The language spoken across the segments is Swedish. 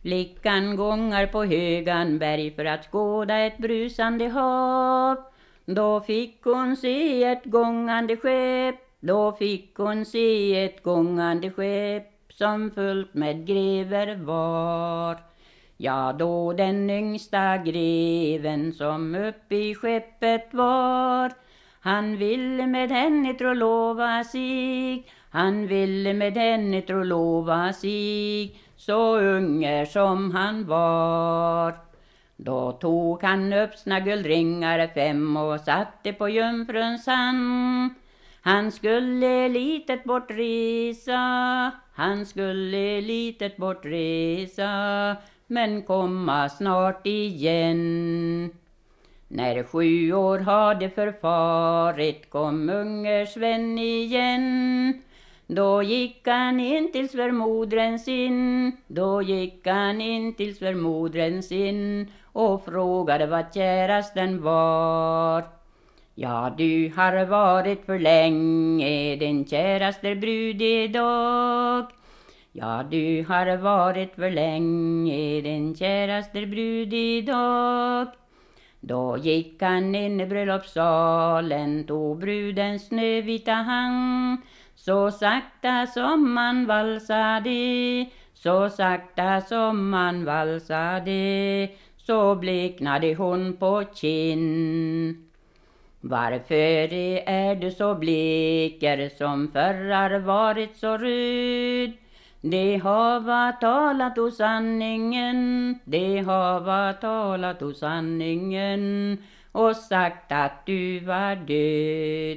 Flickan gångar på högan berg för att skåda ett brusande hav. Då fick hon se ett gångande skepp, då fick hon se ett gångande skepp som fullt med grever var. Ja, då den yngsta greven som upp i skeppet var, han ville med henne trolova sig, han ville med henne trolova sig, så unge som han var. Då tog han upp sina guldringar 5 och satte på jungfruns hand. Han skulle litet bortresa, han skulle litet bortresa, men komma snart igen. När 7 år hade förfarit kom unge Sven igen. Då gick han in till svärmodern sin, då gick han in till svärmodern sin och frågade vad kärasten var. Ja, du har varit för länge din käraste brud idag. Ja, du har varit för länge din käraste brud idag. Då gick han in i bröllopssalen, tog brudens snövita hand. Så sakta som man valsade, så sakta som man valsade, så bleknade hon på kinn. Varför är du så bleker som förr varit så röd? Det hava talat o sanningen, det hava talat o sanningen och sagt att du var död.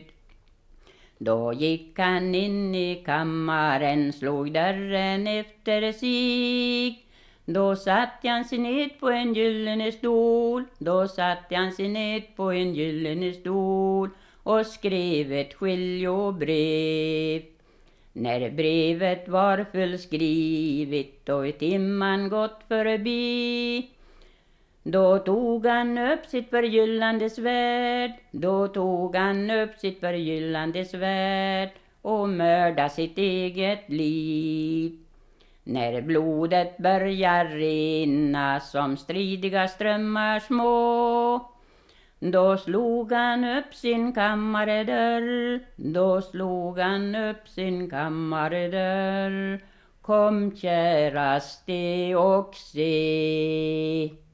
Då gick han in i kammaren, slog dörren efter sig. Då satt han sig ned på en gyllene stol, då satt han sig ned på en gyllene stol och skrev ett skiljebrev. När brevet var fullskrivet och i timman gått förbi, då tog han upp sitt förgyllande svärd, då tog han upp sitt förgyllande svärd och mörda sitt eget liv. När blodet börjar rinna som stridiga strömmar små, då slog han upp sin kammaredörr, då slog han upp sin kammaredörr. Kom käraste och se.